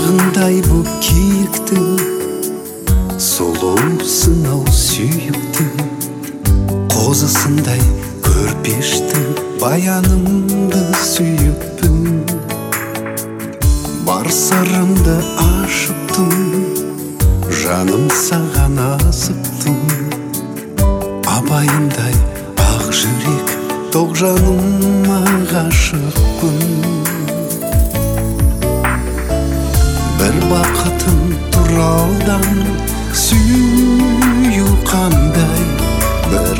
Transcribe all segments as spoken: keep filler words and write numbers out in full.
Ағындай бұп киіктің, сұлусың ау сүйіктің, қозысындай көрпештің, баянымды сүйіппін. Бар сырымды ашыптым, жаным саған асыптым. Абайындай ақ жүрек, тоқ жаныма ғашықпын. Бір бақытым туралдан сүю қандай бір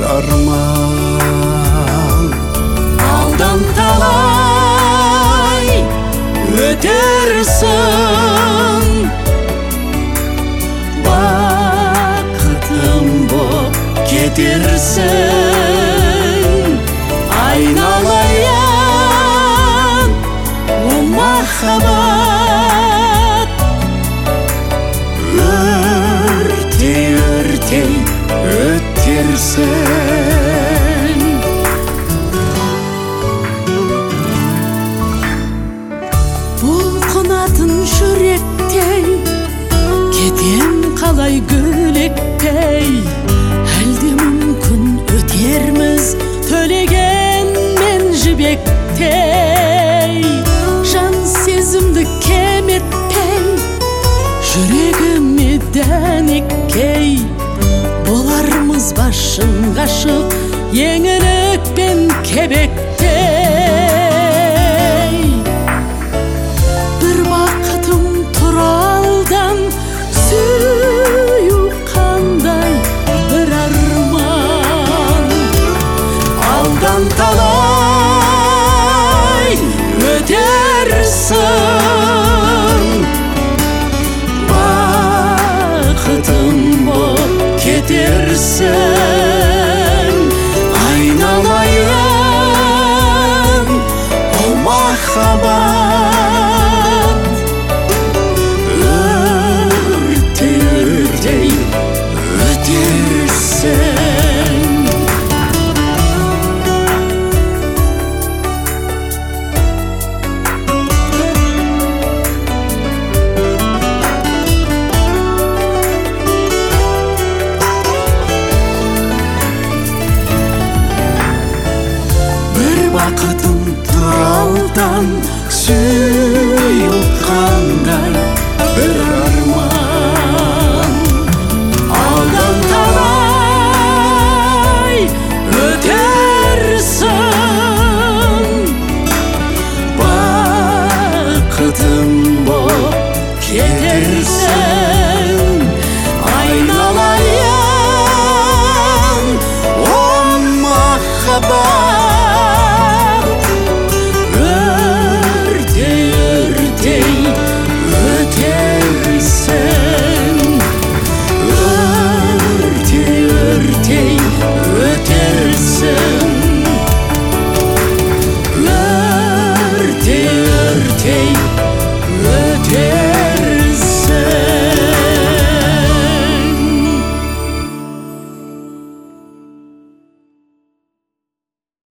арман. Алдан талай өтерсің, бақытым боп кетерсің. Айналайын о махаббат, өртей өртей өтерсің. Бұлқынатын жүректей, кетем қалай гүлектей. Әлде мүмкін өтерміз төлеген мен жібектей. Жан сезімді кеметпей, жүрегіме дәнеккей. Болармыз ба шын ғашық еңілік пен кебектей. Бір бақытым туралдан сүю қандай бір арман. Алдан талай өтерсің, бақытым боп кетерсің. Айналайын о махаббат, өртей өртей өтерсің. Бақытым туралдан сүю қандай бір арман. Алдан талай өтерсің, бақытым боп кетерсің. Айналайын о махаббат,